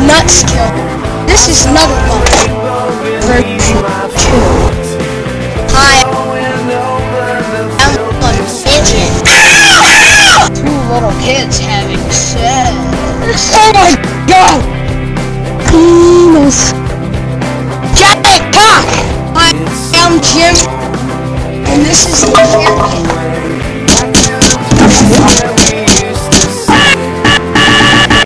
nut skill. This is another one. Version 2. Hi, I'm a midget. Two little kids having sex. Oh my god! Penis. Giant cock! Hi, I'm Jim, and this is the champion.